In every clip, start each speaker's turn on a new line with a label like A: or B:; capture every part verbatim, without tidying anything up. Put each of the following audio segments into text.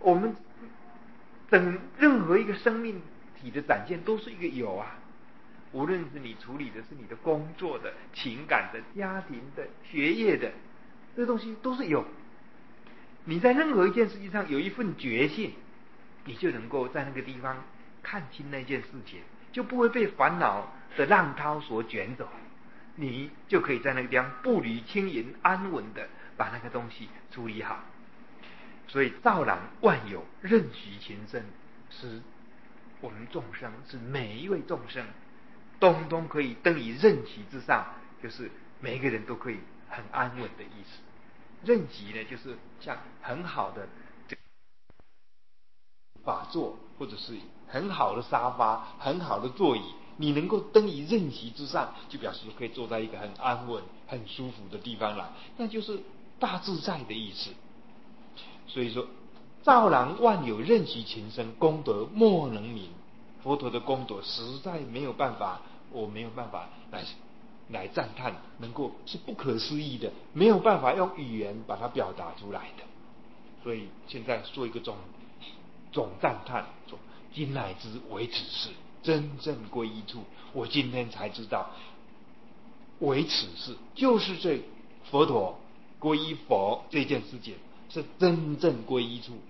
A: 我们等任何一个生命体的展现都是一个有啊，无论是你处理的是你的工作的、情感的、家庭的、学业的，这些东西都是有。你在任何一件事情上有一份决心，你就能够在那个地方看清那件事情，就不会被烦恼的浪涛所卷走，你就可以在那个地方步履轻盈、安稳的把那个东西处理好。所以照然万有，任其情生，是我们众生，是每一位众生通通可以登于任其之上，就是每一个人都可以很安稳的意思。任其呢，就是像很好的法座，或者是很好的沙发、很好的座椅，你能够登于任其之上，就表示可以坐在一个很安稳、很舒服的地方来，那就是大自在的意思。所以说，照然万有，任其情生，功德莫能名。佛陀的功德实在没有办法，我没有办法来来赞叹，能够是不可思议的，没有办法用语言把它表达出来的。所以现在做一个总总赞叹，说今乃知为此事，真正归一处。我今天才知道，为此事就是这佛陀皈依佛这件事情是真正归一处。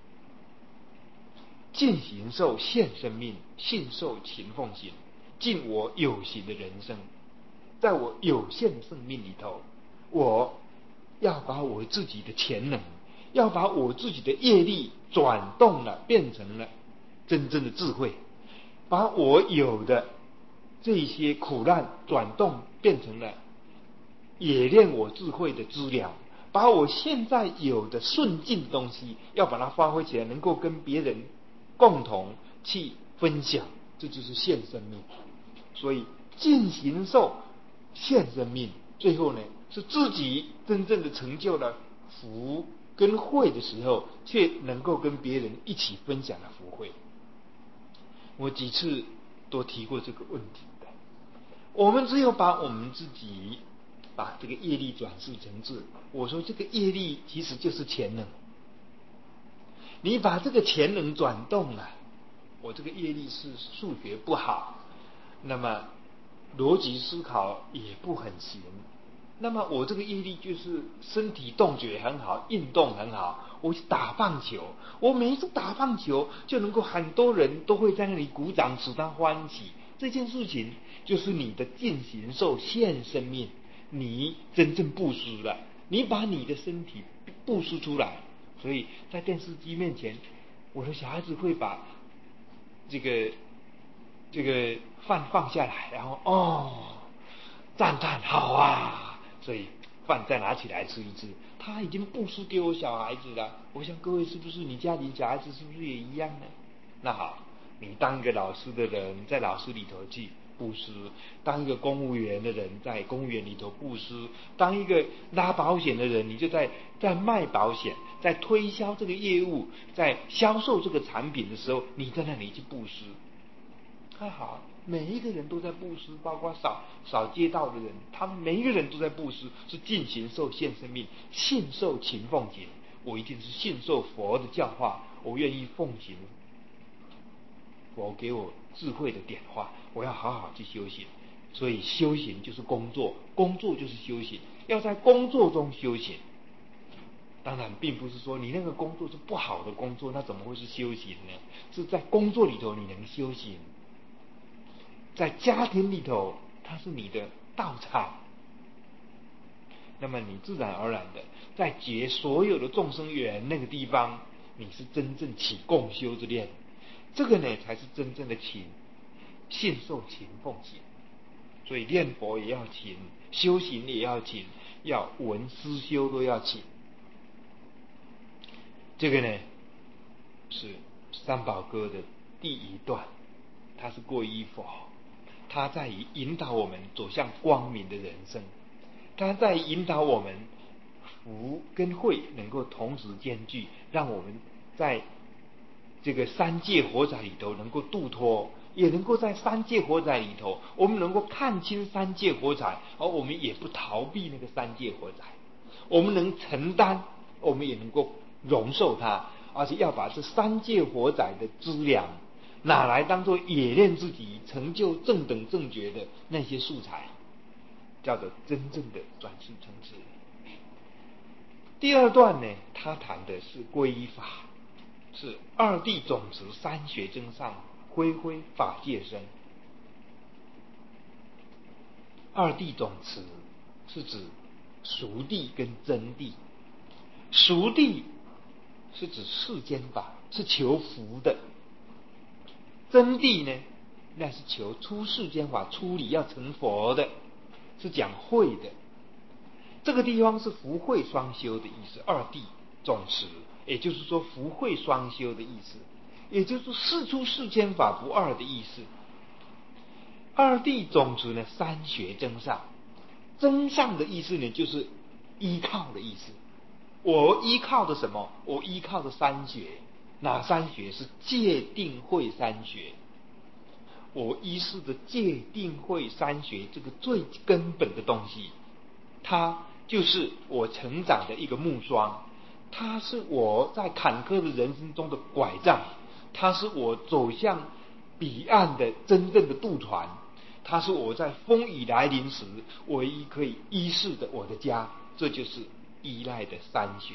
A: 尽形寿现生命，信受勤奉行，尽我有形的人生。在我有限的生命里头，我要把我自己的潜能，要把我自己的业力转动了，变成了真正的智慧，把我有的这些苦难转动变成了冶炼我智慧的资料，把我现在有的顺境东西要把它发挥起来，能够跟别人共同去分享，这就是现生命。所以尽形寿现生命，最后呢是自己真正的成就了福跟慧的时候，却能够跟别人一起分享了福慧。我几次都提过这个问题的，我们只有把我们自己把这个业力转世成智，我说这个业力其实就是潜能，你把这个潜能转动了，我这个业力是数学不好，那么逻辑思考也不很行，那么我这个业力就是身体动觉很好，运动很好，我去打棒球，我每一次打棒球就能够很多人都会在那里鼓掌，使他欢喜。这件事情就是你的尽形寿现生命，你真正布施了，你把你的身体布施出来。所以在电视机面前，我的小孩子会把这个这个饭放下来，然后哦赞叹好啊，所以饭再拿起来吃一吃，他已经布施给我小孩子了。我想各位是不是你家里小孩子是不是也一样呢？那好，你当一个老师的人，在老师里头去布施；当一个公务员的人，在公务员里头布施；当一个拉保险的人，你就在在卖保险，在推销这个业务，在销售这个产品的时候，你在那里去布施。还好，每一个人都在布施，包括扫扫街道的人，他们每一个人都在布施，是尽形寿现生命，信受勤奉行。我一定是信受佛的教化，我愿意奉行佛给我智慧的点化，我要好好去修行。所以修行就是工作，工作就是修行，要在工作中修行。当然并不是说你那个工作是不好的工作，那怎么会是修行呢？是在工作里头你能修行，在家庭里头它是你的道场，那么你自然而然的在结所有的众生缘那个地方，你是真正起共修之念，这个呢才是真正的勤，信受勤奉行。所以念佛也要勤，修行也要勤，要闻思修都要勤。这个呢是三宝歌的第一段，它是皈依佛，它在于引导我们走向光明的人生，它在引导我们福跟慧能够同时兼具，让我们在这个三界火海里头能够度脱，也能够在三界火海里头，我们能够看清三界火海，而我们也不逃避那个三界火海，我们能承担，我们也能够容受它， 而且要把这三界火载的资粮拿来当做冶炼自己成就正等正觉的那些素材，叫做真正的转世成智。第二段呢，他谈的是皈依法，是二谛总持三学真上，恢恢法界身。二谛总持是指熟谛跟真谛，熟谛是指世间法，是求福的；真谛呢，那是求出世间法，出离要成佛的，是讲慧的。这个地方是福慧双修的意思，二谛总持，也就是说福慧双修的意思，也就是说世出世间法不二的意思。二谛总持呢，三学真上，真上的意思呢，就是依靠的意思。我依靠的什么？我依靠的三学，哪三学？是戒定慧三学。我依恃的戒定慧三学这个最根本的东西，它就是我成长的一个木桩，它是我在坎坷的人生中的拐杖，它是我走向彼岸的真正的渡船，它是我在风雨来临时唯一可以依恃的我的家。这就是依赖的三学。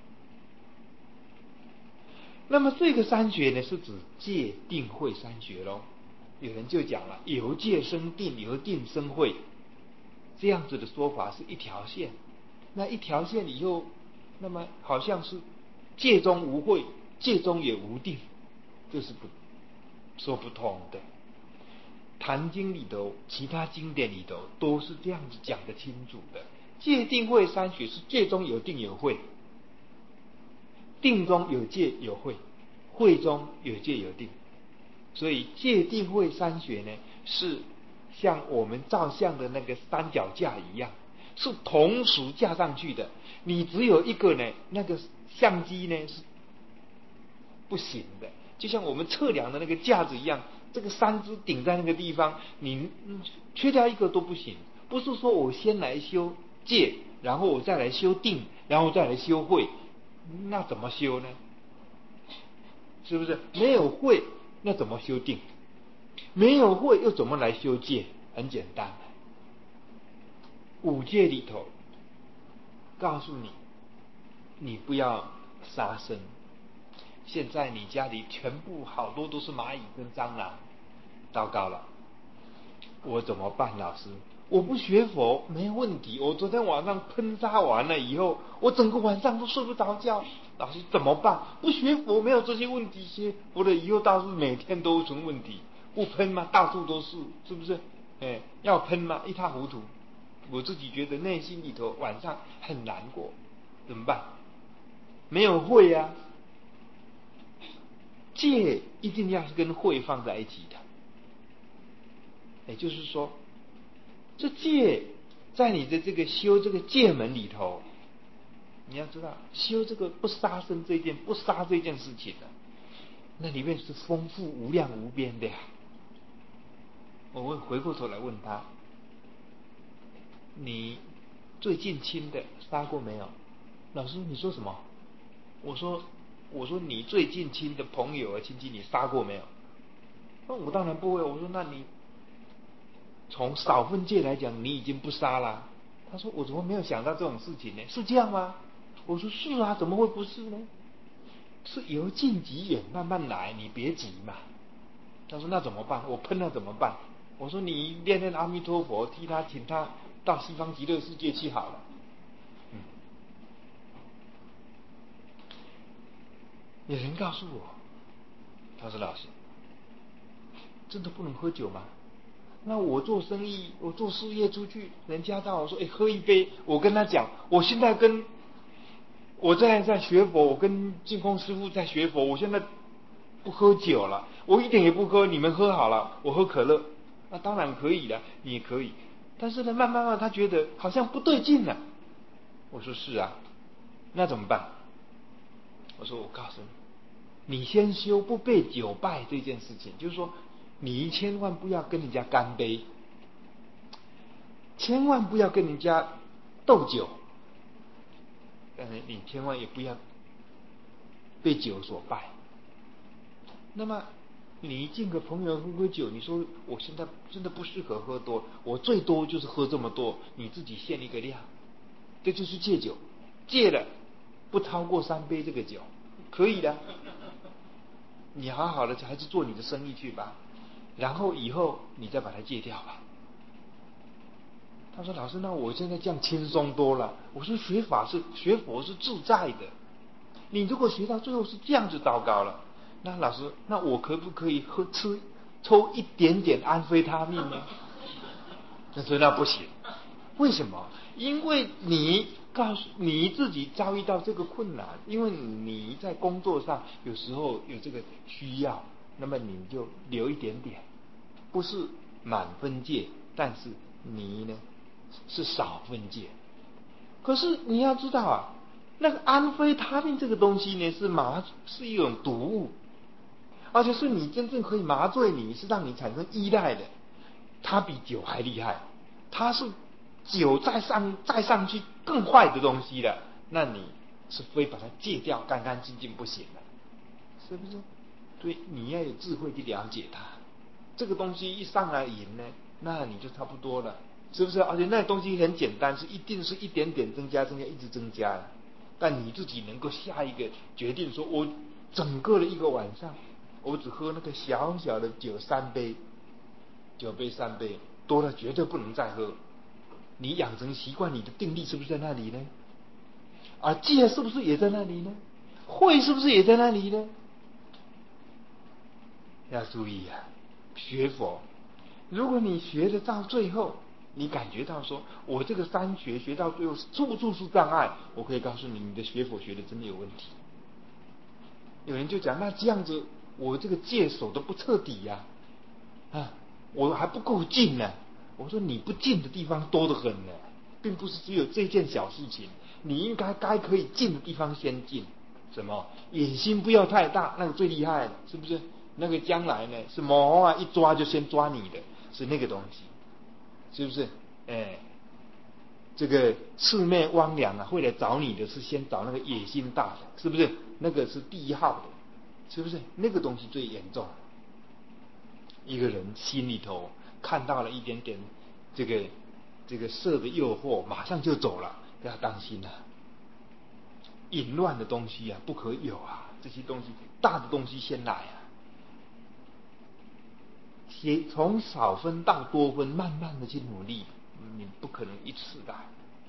A: 那么这个三学呢，是指戒定慧三学咯。有人就讲了，由戒生定，由定生慧，这样子的说法是一条线。那一条线以后，那么好像是戒中无慧，戒中也无定，这是不说不通的。坛经里头，其他经典里头都是这样子讲得清楚的。戒定慧三学是戒中有定有慧，定中有戒有慧，慧中有戒有定。所以戒定慧三学呢，是像我们照相的那个三脚架一样，是同时架上去的。你只有一个呢，那个相机呢是不行的。就像我们测量的那个架子一样，这个三支顶在那个地方，你缺掉一个都不行。不是说我先来修戒，然后我再来修定，然后再来修慧，那怎么修呢？是不是没有慧？那怎么修定？没有慧又怎么来修戒？很简单，五戒里头告诉你，你不要杀生。现在你家里全部好多都是蚂蚁跟蟑螂，糟糕了，我怎么办？老师，我不学佛没问题，我昨天晚上喷杀完了以后，我整个晚上都睡不着觉。老师怎么办？不学佛没有这些问题，学佛了以后倒是每天都成问题。不喷吗？到处都是，是不是？哎，要喷吗？一塌糊涂。我自己觉得内心里头晚上很难过，怎么办？没有慧啊。戒一定要是跟慧放在一起的，也就是说，这戒在你的这个修这个戒门里头，你要知道修这个不杀生这件不杀这件事情的，那里面是丰富无量无边的呀。我会回过头来问他，你最近亲的杀过没有？老师你说什么？我说我说你最近亲的朋友啊亲戚你杀过没有？那我当然不会。我说那你从少分戒来讲你已经不杀了。他说我怎么没有想到这种事情呢？是这样吗？我说是啊，怎么会不是呢？是由近及远慢慢来，你别急嘛。他说那怎么办？我喷了怎么办？我说你念念阿弥陀佛，替他请他到西方极乐世界去好了。嗯，有人告诉我，他说老师，真的不能喝酒吗？那我做生意，我做事业出去，人家到我说，哎，喝一杯，我跟他讲，我现在跟我在在学佛，我跟净空师父在学佛，我现在不喝酒了，我一点也不喝，你们喝好了，我喝可乐。那当然可以了，你也可以。但是呢，慢慢慢他觉得好像不对劲了。我说是啊，那怎么办？我说我告诉你，你先修不被酒败这件事情，就是说你千万不要跟人家干杯，千万不要跟人家斗酒，但是你千万也不要被酒所败。那么你敬个朋友喝喝酒，你说我现在真的不适合喝多，我最多就是喝这么多，你自己限一个量，这就是戒酒，戒了不超过三杯这个酒，可以的。你好好的还是做你的生意去吧，然后以后你再把它戒掉吧。他说老师，那我现在这样轻松多了。我说学法是学佛是自在的，你如果学到最后是这样子糟糕了，那老师，那我可不可以喝吃抽一点点安非他命呢？他说那不行。为什么？因为你告诉你自己遭遇到这个困难，因为你在工作上有时候有这个需要，那么你就留一点点，不是满分戒，但是你呢是少分戒。可是你要知道啊，那个安非他命这个东西呢是麻是一种毒物，而且是你真正可以麻醉你，是让你产生依赖的。它比酒还厉害，它是酒再上再上去更坏的东西了，那你是非把它戒掉干干净净不行了，是不是？所以你要有智慧去了解它。这个东西一上来瘾呢，那你就差不多了，是不是？而且那东西很简单，是一定是一点点增加增加一直增加的。但你自己能够下一个决定说，我整个的一个晚上我只喝那个小小的酒三杯，酒杯三杯，多了绝对不能再喝。你养成习惯，你的定力是不是在那里呢？而戒是不是也在那里呢？慧是不是也在那里呢？要注意啊，学佛，如果你学的到最后，你感觉到说我这个三学学到最后处处是障碍，我可以告诉你，你的学佛学的真的有问题。有人就讲，那这样子我这个戒守的不彻底呀、啊，啊，我还不够静呢。我说你不静的地方多得很呢，并不是只有这件小事情，你应该该可以静的地方先静。什么野心不要太大，那个最厉害了，是不是？那个将来呢是魔啊一抓就先抓你的，是那个东西，是不是？哎，这个魑魅魍魉啊会来找你的是先找那个野心大的，是不是？那个是第一号的，是不是？那个东西最严重。一个人心里头看到了一点点这个这个色的诱惑，马上就走了，要当心啊！淫乱的东西啊不可有啊，这些东西大的东西先来啊。先从少分到多分，慢慢的去努力，你不可能一次来。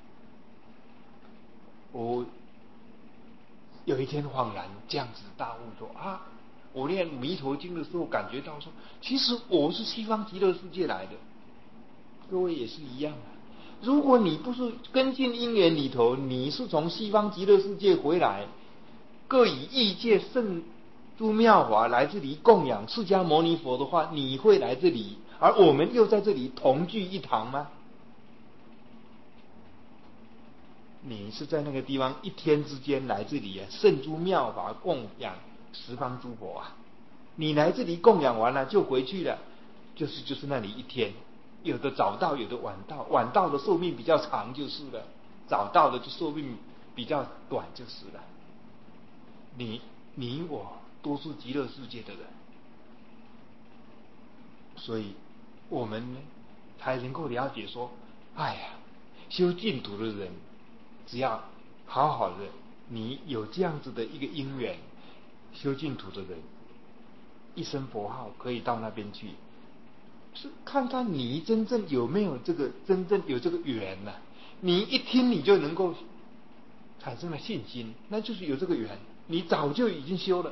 A: 我有一天恍然这样子大悟说啊，我念弥陀经的时候感觉到说，其实我是西方极乐世界来的，各位也是一样啊。如果你不是跟进因缘里头，你是从西方极乐世界回来，各以异界圣诸妙法来这里供养释迦牟尼佛的话，你会来这里，而我们又在这里同聚一堂吗？你是在那个地方一天之间来这里啊，圣诸妙法供养十方诸佛啊，你来这里供养完了就回去了，就是就是那里一天，有的早到，有的晚到，晚到的寿命比较长就是了，早到的就寿命比较短就是了。你你我都是极乐世界的人，所以我们呢才能够了解说，哎呀，修净土的人，只要好好的，你有这样子的一个因缘，修净土的人，一声佛号可以到那边去，是看看你真正有没有这个真正有这个缘呢、啊？你一听你就能够产生了信心，那就是有这个缘，你早就已经修了。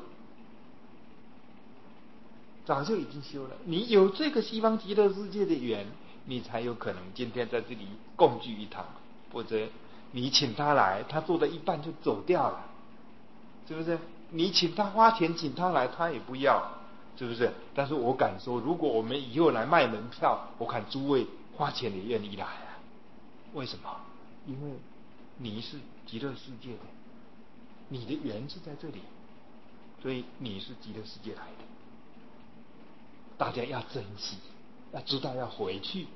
A: 早就已经修了，你有这个西方极乐世界的缘，你才有可能今天在这里共聚一堂，否则你请他来，他做到一半就走掉了，是不是？你请他花钱请他来，他也不要，是不是？但是我敢说，如果我们以后来卖门票，我看诸位花钱也愿意来啊。为什么？因为你是极乐世界的，你的缘是在这里，所以你是极乐世界来的。大家要珍惜，要知道要回去。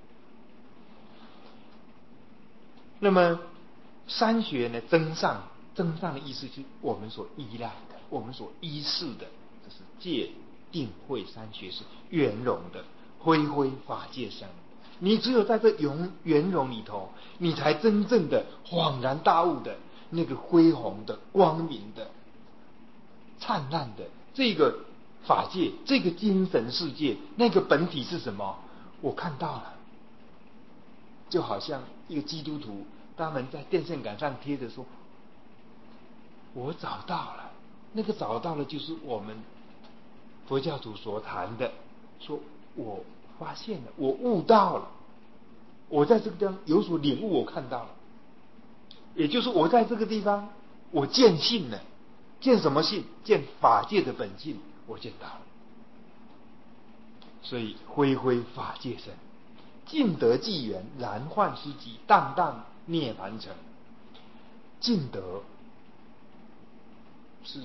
A: 那么三学呢，增上，增上的意思是我们所依赖的。 我们所依恃的，这是戒定慧三学是圆融的，恢恢法界生。你只有在这圆圆融里头，你才真正的恍然大悟的那个恢宏的、光明的、灿烂的这个法界，这个精神世界，那个本体是什么？我看到了。就好像一个基督徒，他们在电线杆上贴着说：“我找到了。”那个找到了，就是我们佛教徒所谈的，说我发现了，我悟到了，我在这个地方有所领悟，我看到了。也就是我在这个地方，我见性了。见什么性？见法界的本性，我见到了。所以恢恢法界身，尽得纪元，然幻失极，荡荡涅盘城。尽得是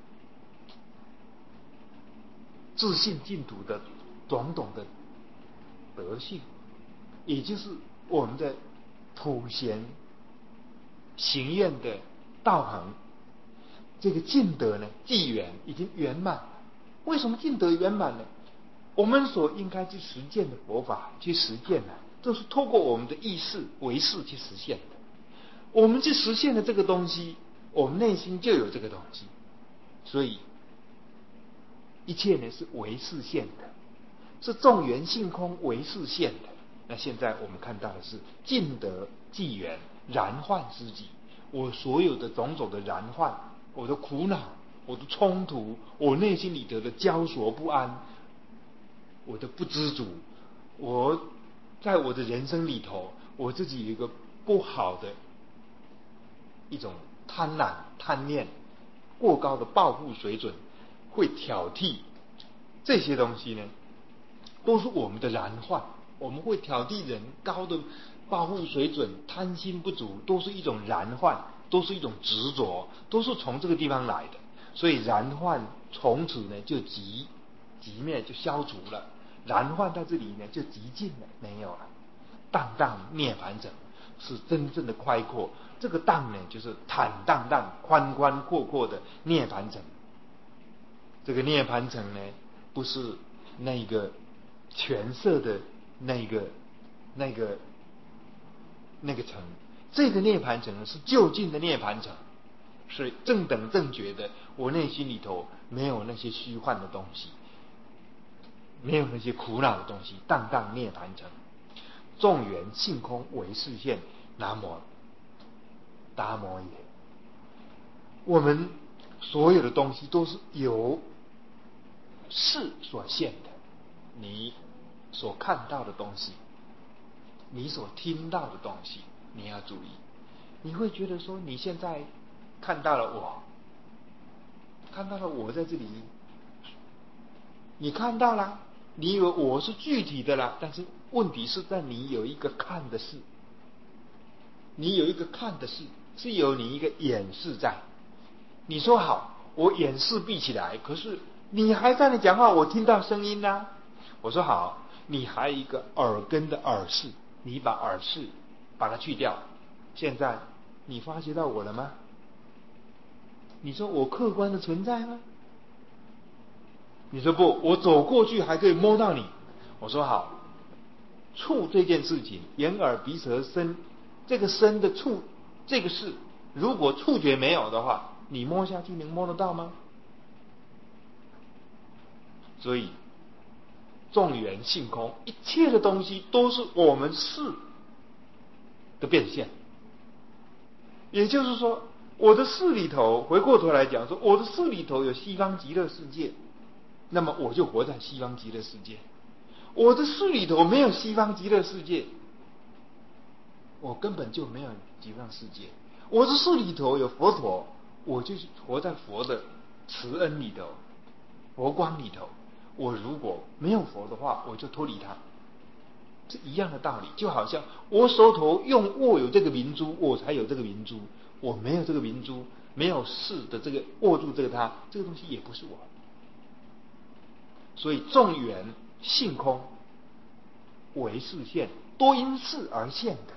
A: 自信净土的种种的德性，也就是我们的普贤行愿的道行。这个尽得呢，纪元已经圆满了。为什么尽得圆满呢？我们所应该去实践的佛法，去实践呢，都是透过我们的意识、唯识去实现的。我们去实现的这个东西，我们内心就有这个东西，所以一切呢是唯识现的，是众缘性空唯识现的。那现在我们看到的是尽得纪元，然幻失极。我所有的种种的然幻，我的苦恼，我的冲突，我内心里头的焦灼不安，我的不知足，我在我的人生里头，我自己有一个不好的一种贪婪、贪念，过高的报复水准，会挑剔这些东西呢，都是我们的然幻。我们会挑剔人高的报复水准，贪心不足，都是一种然幻，都是一种执着，都是从这个地方来的。所以然幻从此呢就极极灭，就消除了。然幻在这里呢就极尽了，没有了。荡荡涅盘城是真正的开阔，这个荡呢就是坦荡荡、宽宽阔阔的涅盘城。这个涅盘城呢，不是那个全色的那个那个那个城，这个涅盘城是就近的涅盘城，是正等正觉的。我内心里头没有那些虚幻的东西，没有那些苦恼的东西，荡荡涅盘城。众缘性空唯识现，南无达摩也。我们所有的东西都是由识所现的，你所看到的东西，你所听到的东西，你要注意。你会觉得说，你现在看到了我，看到了我在这里，你看到了，你以为我是具体的了，但是问题是在你有一个看的事，你有一个看的事，是有你一个眼视在。你说好，我眼视闭起来，可是你还在那讲话，我听到声音啊。我说好，你还有一个耳根的耳视，你把耳视把它去掉。现在你发觉到我了吗？你说我客观的存在吗？你说不，我走过去还可以摸到你。我说好，触这件事情，眼耳鼻舌身，这个身的触，这个事，如果触觉没有的话，你摸下去能摸得到吗？所以众缘性空，一切的东西都是我们事的变现。也就是说，我的事里头，回过头来讲说，我的事里头有西方极乐世界，那么我就活在西方极乐世界。我的事里头没有西方极乐世界，我根本就没有极乐世界。我的事里头有佛陀，我就活在佛的慈恩里头，佛光里头。我如果没有佛的话，我就脱离他。是一样的道理，就好像我手头用握有这个明珠，我才有这个明珠。我没有这个明珠，没有事的这个握住这个它，这个东西也不是我。所以众缘性空唯识现，多因事而现的。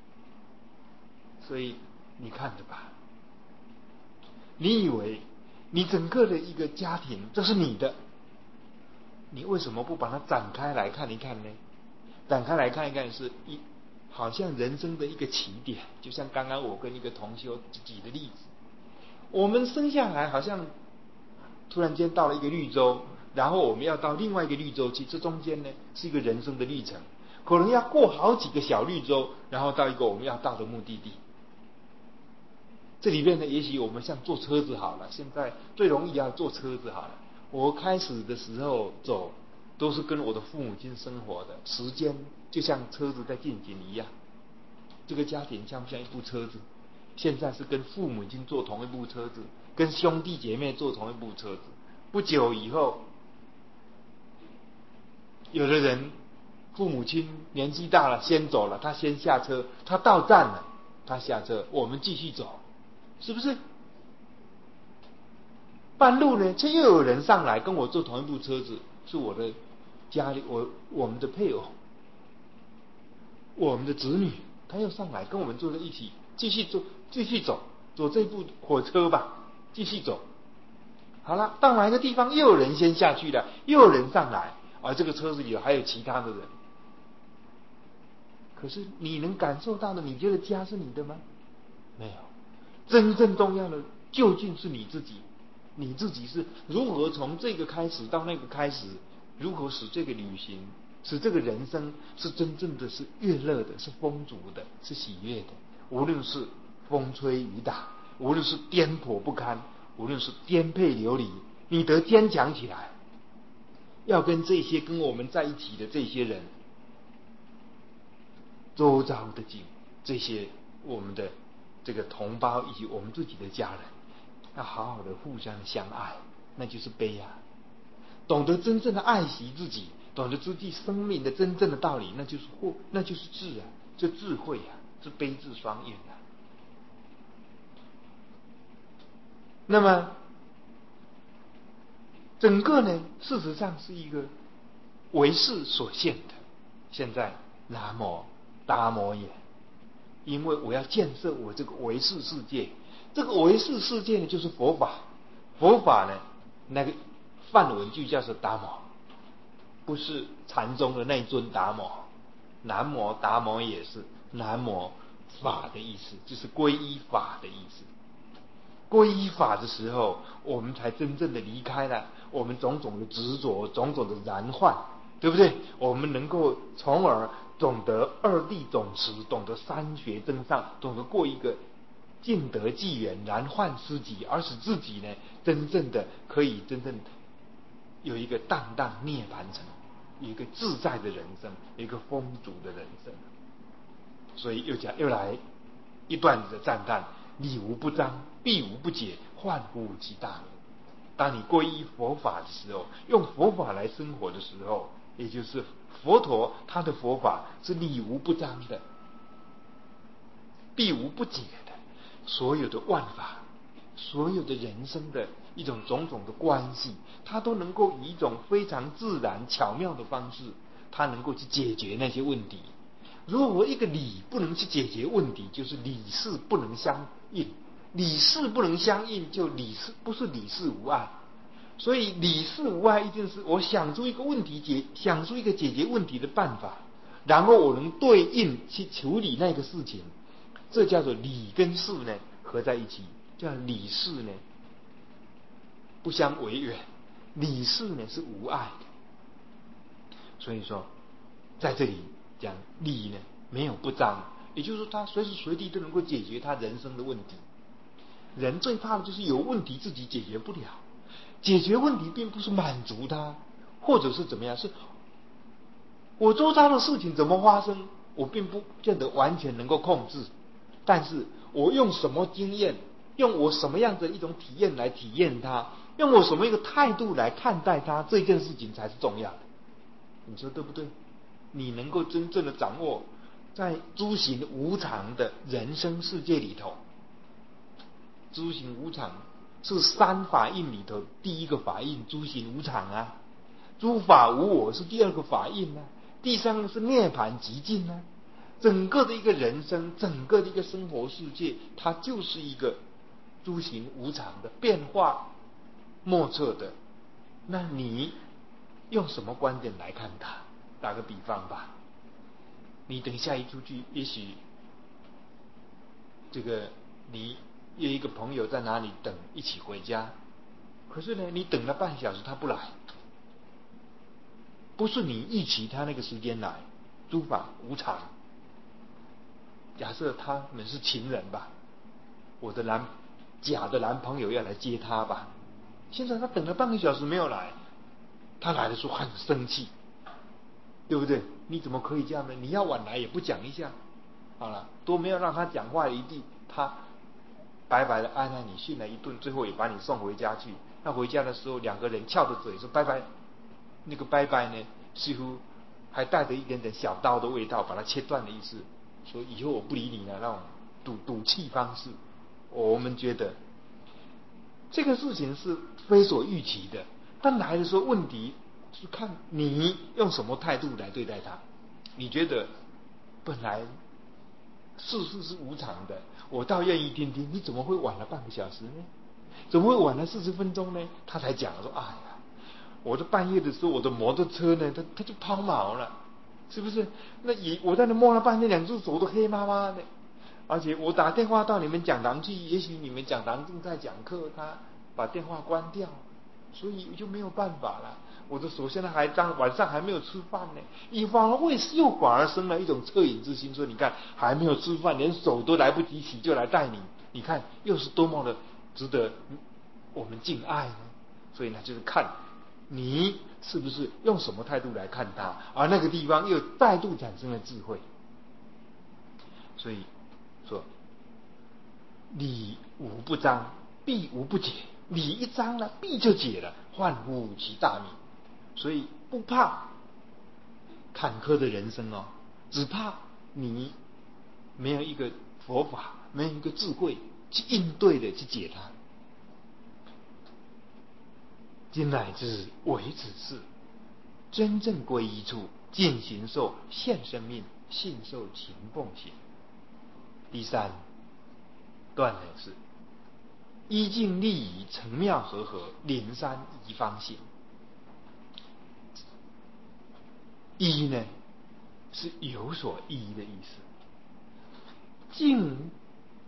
A: 所以你看着吧，你以为你整个的一个家庭，这是你的，你为什么不把它展开来看一看呢？展开来看一看，是一好像人生的一个起点，就像刚刚我跟一个同修举的例子，我们生下来好像突然间到了一个绿洲，然后我们要到另外一个绿洲去，这中间呢是一个人生的历程，可能要过好几个小绿洲，然后到一个我们要到的目的地。这里面呢，也许我们像坐车子好了，现在最容易要坐车子好了。我开始的时候走，都是跟我的父母亲生活的，时间就像车子在进行一样。这个家庭像不像一部车子？现在是跟父母亲坐同一部车子，跟兄弟姐妹坐同一部车子。不久以后，有的人父母亲年纪大了，先走了，他先下车，他到站了，他下车，我们继续走。是不是？半路呢，却又有人上来跟我坐同一部车子，是我的家里，我我们的配偶，我们的子女，他又上来跟我们坐在一起，继续坐，继续走，走这部火车吧，继续走。好了，到哪一个地方又有人先下去了，又有人上来，而这个车子里还有其他的人。可是你能感受到的，你觉得家是你的吗？没有。真正重要的究竟是你自己，你自己是如何从这个开始到那个开始，如何使这个旅行，使这个人生是真正的是悦乐的，是丰足的，是喜悦的。无论是风吹雨打，无论是颠簸不堪，无论是颠沛流离，你得坚强起来。要跟这些跟我们在一起的这些人，周遭的景，这些我们的这个同胞以及我们自己的家人，要好好的互相相爱，那就是悲啊！懂得真正的爱惜自己，懂得自己生命的真正的道理，那就是或那就是智啊，这智慧啊，是悲智双运啊。那么整个呢，事实上是一个为世所限的。现在南无达摩也，因为我要建设我这个唯识世界，这个唯识世界呢，就是佛法。佛法呢，那个梵文就叫做达摩，不是禅宗的那尊达摩。南无达摩也是南无法的意思，就是皈依法的意思。皈依法的时候，我们才真正的离开了我们种种的执着、种种的染患，对不对？我们能够从而懂得二谛总持，懂得三学真上，懂得过一个尽得纪元，然患思己，而使自己呢，真正的可以真正有一个荡荡涅槃城，有一个自在的人生，有一个丰足的人生。所以又讲又来一段的赞叹：理无不彰，弊无不解，患乎其大名。当你皈依佛法的时候，用佛法来生活的时候，也就是佛陀他的佛法是理无不彰的，弊无不解的。所有的万法，所有的人生的一种种种的关系，它都能够以一种非常自然巧妙的方式，它能够去解决那些问题。如果一个理不能去解决问题，就是理事不能相应，理事不能相应，就理事不是理事无碍。所以理事无碍一定是我想出一个问题解，想出一个解决问题的办法，然后我能对应去处理那个事情，这叫做理跟事呢合在一起，叫理事呢不相违远，理事呢是无碍的。所以说，在这里讲理呢没有不彰，也就是说他随时随地都能够解决他人生的问题。人最怕的就是有问题自己解决不了，解决问题并不是满足他，或者是怎么样，是我周遭的事情怎么发生，我并不见得完全能够控制，但是我用什么经验，用我什么样的一种体验来体验它，用我什么一个态度来看待它，这件事情才是重要的。你说对不对？你能够真正的掌握在诸行无常的人生世界里头，诸行无常是三法印里头第一个法印，诸行无常啊。诸法无我是第二个法印啊。第三个是涅槃极尽啊。整个的一个人生，整个的一个生活世界，它就是一个诸行无常的变化莫测的，那你用什么观点来看他？打个比方吧，你等一下一出去，也许这个你约一个朋友在哪里等，一起回家，可是呢，你等了半小时他不来，不是你预期他那个时间来，诸法无常。假设他们是情人吧，我的男假的男朋友要来接他吧，现在他等了半个小时没有来，他来的时候很生气，对不对？你怎么可以这样呢？你要晚来也不讲一下，好了，都没有让他讲话一句，他白白的挨了你训了一顿，最后也把你送回家去。那回家的时候，两个人翘着嘴说拜拜，那个拜拜呢，似乎还带着一点点小刀的味道，把它切断的意思，说以后我不理你了，那种赌赌气方式。我们觉得这个事情是非所预期的，但来的时候问题是看你用什么态度来对待他。你觉得本来世事是无常的，我倒愿意听听，你怎么会晚了半个小时呢？怎么会晚了四十分钟呢？他才讲说，哎呀，我的半夜的时候，我的摩托车呢，它它就抛锚了，是不是？那也我在那摸了半天，两只手都黑麻麻的，而且我打电话到你们讲堂去，也许你们讲堂正在讲课，他把电话关掉，所以就没有办法了。我的手现在还当晚上还没有吃饭呢，以反而为又反而生了一种恻隐之心，说你看还没有吃饭，连手都来不及洗就来带你，你看又是多么的值得我们敬爱呢？所以呢，就是看你是不是用什么态度来看他，而那个地方又再度产生了智慧。所以说，理无不彰，弊无不解。理一彰了，弊就解了，患乎其大名。所以不怕坎坷的人生哦，只怕你没有一个佛法，没有一个智慧去应对的去解它。今乃至为此事，真正归一处，尽形寿，现生命，信受勤奉行。第三段呢是依境利益，成妙和合，连山宜方行。依呢是有所依的意思，境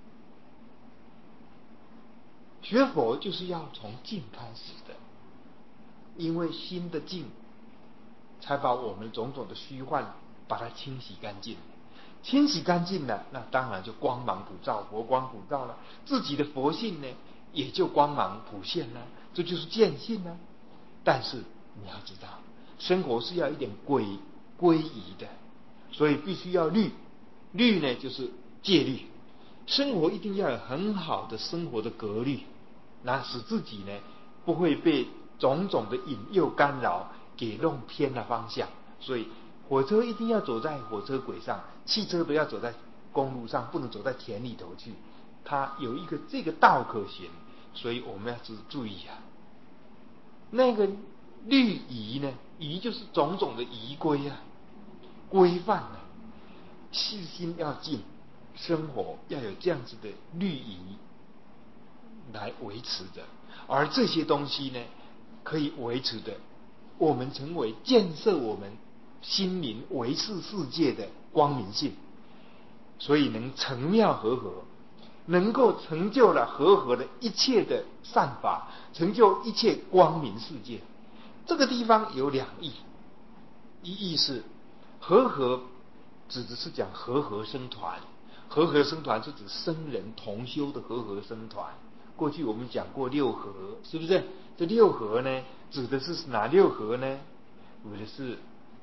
A: 学佛就是要从境开始的，因为心的境才把我们种种的虚幻把它清洗干净，清洗干净了，那当然就光芒普照，佛光普照了，自己的佛性呢也就光芒普现了，这就是见性了。但是你要知道，生活是要一点归归依的，所以必须要律。律呢就是戒律，生活一定要有很好的生活的格律，那使自己呢不会被种种的引诱干扰给弄偏了方向。所以火车一定要走在火车轨上，汽车都要走在公路上，不能走在田里头去，它有一个这个道可行，所以我们要注意啊。那个律仪呢，仪就是种种的仪规啊，规范啊，细心要尽，生活要有这样子的律仪来维持的。而这些东西呢，可以维持的，我们成为建设我们心灵维持世界的光明性，所以能成妙和合，能够成就了和合的一切的善法，成就一切光明世界。这个地方有两义，一义是和合指的是讲和合僧团，和合僧团是指僧人同修的和合僧团。过去我们讲过六合，是不是？这六合呢，指的是哪六合呢？指的是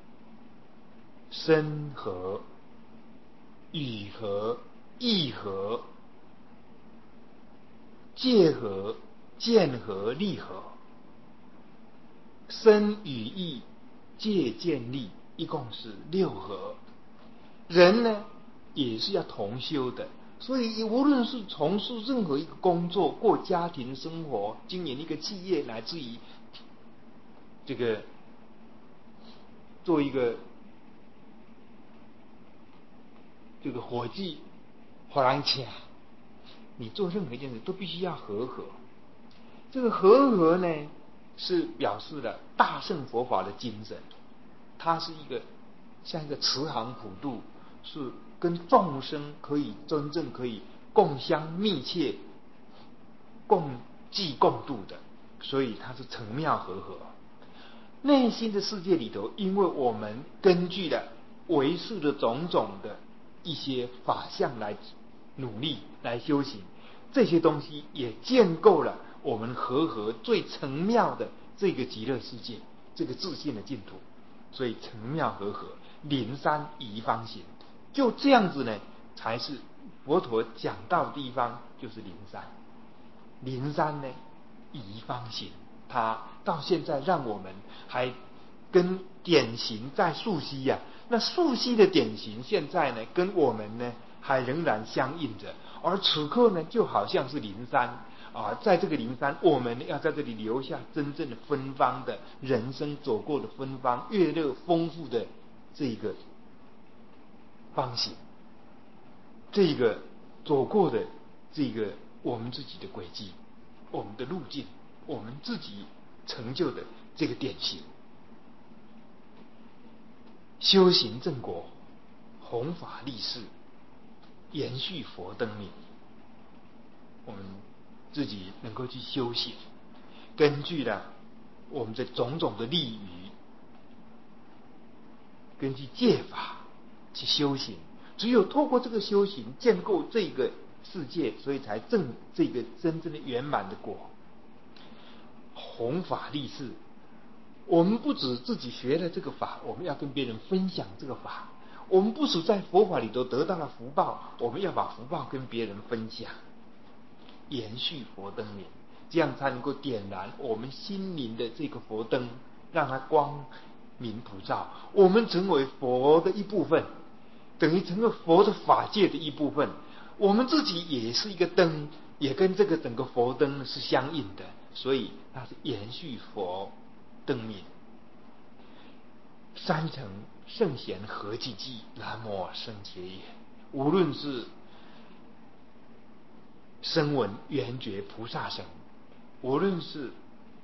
A: 身合、语合、意合、戒合、见合、利合。身语意戒见利一共是六合。人呢也是要同修的，所以无论是从事任何一个工作，过家庭生活，经营一个企业，乃至于这个做一个这个伙计、伙人卡，你做任何一件事都必须要和合。 这个和合呢，是表示了大乘佛法的精神，它是一个像一个慈航普渡，是跟众生可以真正可以共相密切、共济共度的，所以它是成妙和合。内心的世界里头，因为我们根据了唯识的种种的一些法相来努力来修行，这些东西也建构了我们和合最成妙的这个极乐世界，这个自信的净土。所以成妙和合，灵山宜方行，就这样子呢，才是佛陀讲到的地方，就是灵山。灵山呢，宜方行，它到现在让我们还跟典型在溯溪呀、啊，那溯溪的典型现在呢，跟我们呢还仍然相应着，而此刻呢，就好像是灵山啊，在这个灵山，我们要在这里留下真正的芬芳的人生走过的芬芳、悦乐丰富的这个方行，这个走过的这个我们自己的轨迹、我们的路径、我们自己成就的这个典型。修行正果，弘法立世，延续佛灯明。我们自己能够去修行，根据了我们的种种的利益，根据戒法去修行。只有透过这个修行，建构这个世界，所以才证这个真正的圆满的果。弘法立世，我们不止自己学了这个法，我们要跟别人分享这个法。我们不止在佛法里头得到了福报，我们要把福报跟别人分享，延续佛灯明，这样才能够点燃我们心灵的这个佛灯，让它光明普照。我们成为佛的一部分，等于成为佛的法界的一部分。我们自己也是一个灯，也跟这个整个佛灯是相应的，所以它是延续佛灯明。三乘圣贤合济济，南无僧伽耶。无论是声闻缘觉菩萨乘，无论是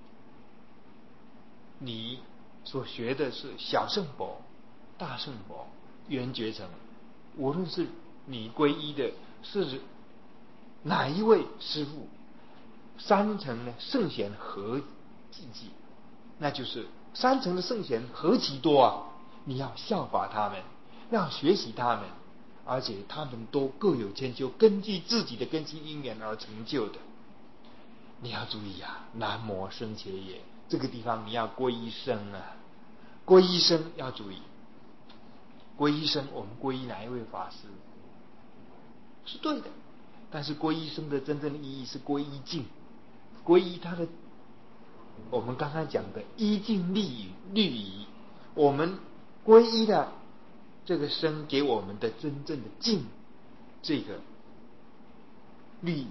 A: 你所学的是小乘佛、大乘佛、缘觉乘，无论是你皈依的是哪一位师父，三乘呢圣贤合济济，那就是三乘的圣贤何其多啊！你要效法他们，要学习他们，而且他们都各有千秋，根据自己的根基因缘而成就的。你要注意啊，南无僧伽耶，这个地方你要皈依僧啊，皈依僧要注意，皈依僧我们皈依哪一位法师是对的，但是皈依僧的真正的意义是皈依境，皈依他的我们刚才讲的依境立语律仪，我们皈依了这个僧给我们的真正的境，这个律仪。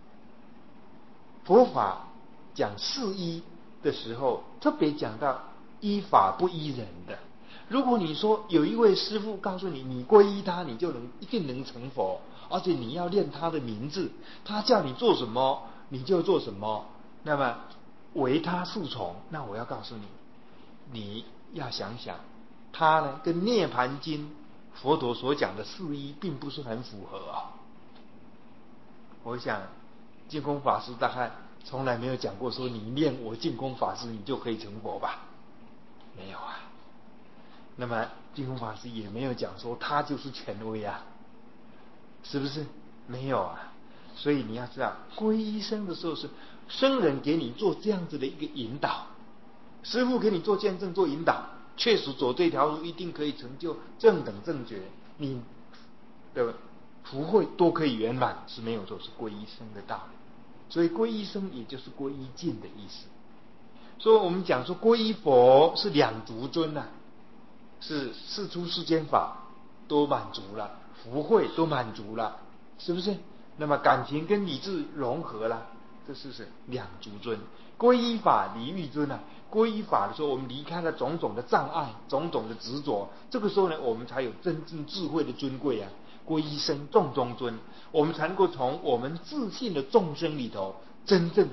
A: 佛法讲四依的时候，特别讲到依法不依人的。如果你说有一位师父告诉你，你皈依他，你就能一定能成佛，而且你要念他的名字，他叫你做什么你就做什么，那么唯他是从，那我要告诉你，你要想想，他呢跟《涅盘经》佛陀所讲的四依并不是很符合啊。我想净空法师大概从来没有讲过说你念我净空法师你就可以成佛吧，没有啊。那么净空法师也没有讲说他就是权威啊，是不是？没有啊。所以你要知道，皈依僧的时候是僧人给你做这样子的一个引导，师父给你做见证做引导，确实走这条路一定可以成就正等正觉，你的福慧都可以圆满，是没有错，是皈依僧的道理。所以皈依僧也就是皈依境的意思。所以我们讲说皈依佛是两足尊啊，是世出世间法都满足了，福慧都满足了，是不是？那么感情跟理智融合了，这是是两足尊。皈依法离欲尊啊，皈依法的时候，我们离开了种种的障碍、种种的执着，这个时候呢，我们才有真正智慧的尊贵啊。皈依僧众中尊，我们才能够从我们自信的众生里头，真正的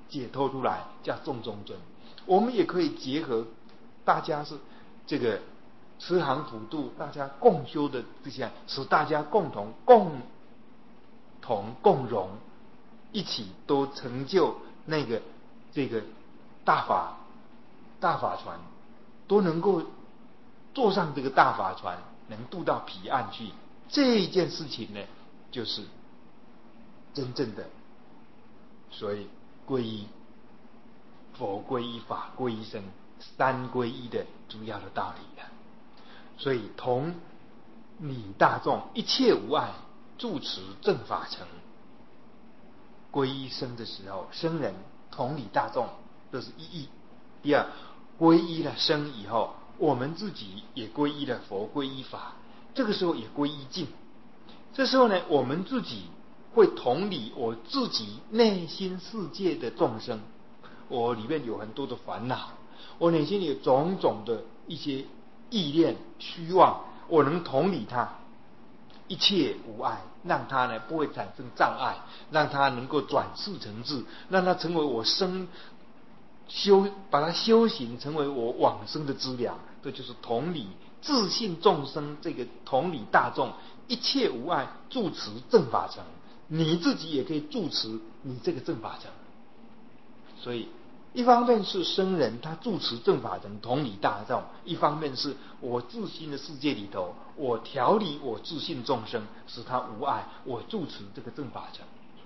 A: 解脱出来，叫众中尊。我们也可以结合大家是这个慈航普渡，大家共修的这些，使大家共同共同共荣，一起都成就那个这个大法大法船，都能够坐上这个大法船，能渡到彼岸去。这一件事情呢，就是真正的所以皈依佛、皈依法、皈依僧三皈依的主要的道理了。所以同理大众，一切无碍，住持正法成。皈依僧的时候，僧人同理大众，这是一义。第二，皈依了僧以后，我们自己也皈依了佛、皈依法，这个时候也皈依净。这时候呢，我们自己会同理我自己内心世界的众生，我里面有很多的烦恼，我内心有种种的一些意念、虚妄，我能同理他，一切无碍，让他呢不会产生障碍，让他能够转世成智，让他成为我生修，把他修行成为我往生的资粮。这就是同理自信众生，这个同理大众，一切无碍，住持正法成。你自己也可以住持你这个正法成。所以一方面是僧人他住持正法成，同理大众；一方面是我自心的世界里头，我调理我自信众生，使他无碍，我住持这个正法成。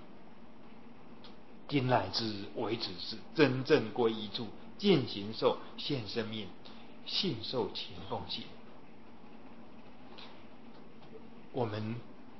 A: 今乃之为止是真正归依处，见行受现生命，信受勤奉行。我们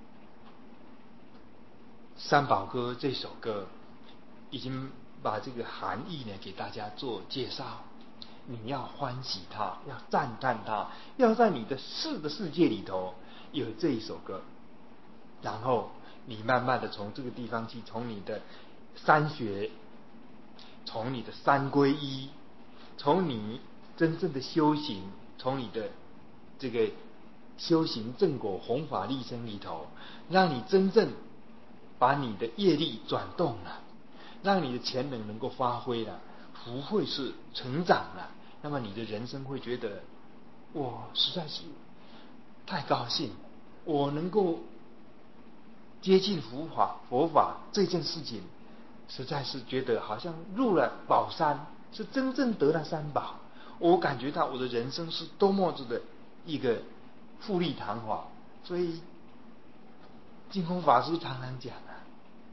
A: 三宝歌这首歌已经把这个含义呢给大家做介绍。你要欢喜它，要赞叹它，要在你的世的世界里头有这一首歌，然后你慢慢的从这个地方去，从你的三学，从你的三皈依，从你真正的修行，从你的这个修行正果弘法利生里头，让你真正把你的业力转动了，让你的潜能能够发挥了，福慧是成长了，那么你的人生会觉得我实在是太高兴，我能够接近佛法佛法这件事情，实在是觉得好像入了宝山，是真正得了三宝。我感觉到我的人生是多么子的一个富丽堂皇。所以净空法师常常讲啊，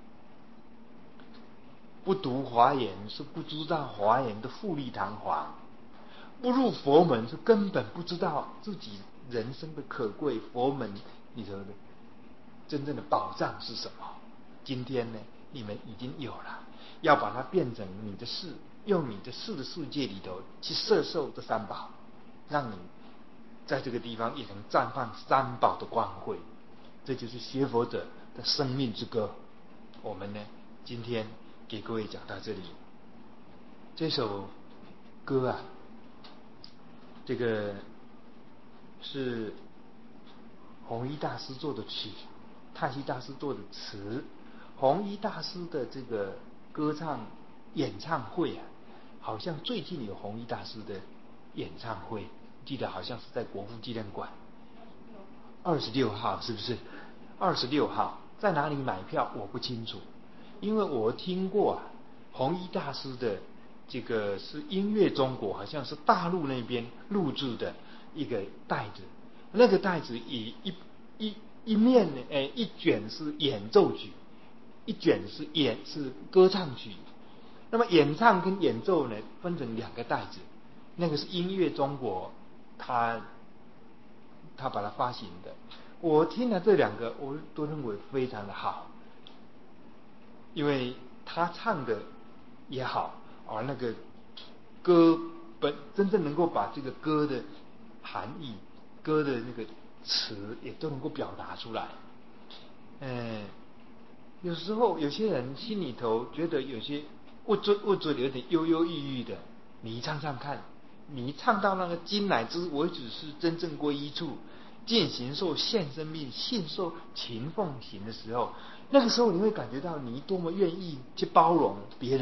A: 不读华严是不知道华严的富丽堂皇，不入佛门是根本不知道自己人生的可贵，佛门里头的真正的宝藏是什么。今天呢，你们已经有了，要把它变成你的事，用你的事的世界里头去摄受这三宝，让你在这个地方也能绽放三宝的光辉。这就是学佛者的生命之歌。我们呢，今天给各位讲到这里。这首歌啊，这个是弘一大师做的曲，太虚大师做的词。弘一大师的这个歌唱演唱会啊，好像最近有弘一大师的演唱会，记得好像是在国父纪念馆二十六号，是不是？二十六号在哪里买票我不清楚，因为我听过啊，弘一大师的这个是音乐中国，好像是大陆那边录制的一个袋子，那个袋子以一一一面呢，哎，一卷是演奏曲，一卷是演是歌唱曲。那么演唱跟演奏呢，分成两个袋子，那个是音乐中国，他他把它发行的。我听了这两个，我都认为非常的好，因为他唱的也好，而那个歌本真正能够把这个歌的含义、歌的那个词也都能够表达出来。嗯，有时候有些人心里头觉得有些物质物质有点忧忧郁郁的，你唱唱看，你唱到那个今乃之为止是真正归一处，见行受现生命，信受勤奉行的时候，那个时候你会感觉到你多么愿意去包容别人，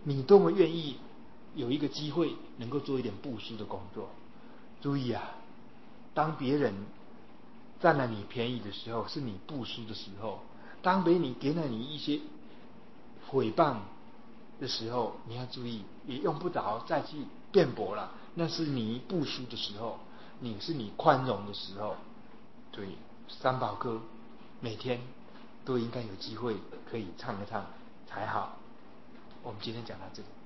A: 你多么愿意有一个机会能够做一点布施的工作。注意啊，当别人占了你便宜的时候，是你布施的时候；当别人给了你一些诽谤的时候，你要注意，也用不着再去辩驳了。那是你布施的时候，你是你宽容的时候。所以三宝歌每天都应该有机会可以唱一唱才好。我们今天讲到这里。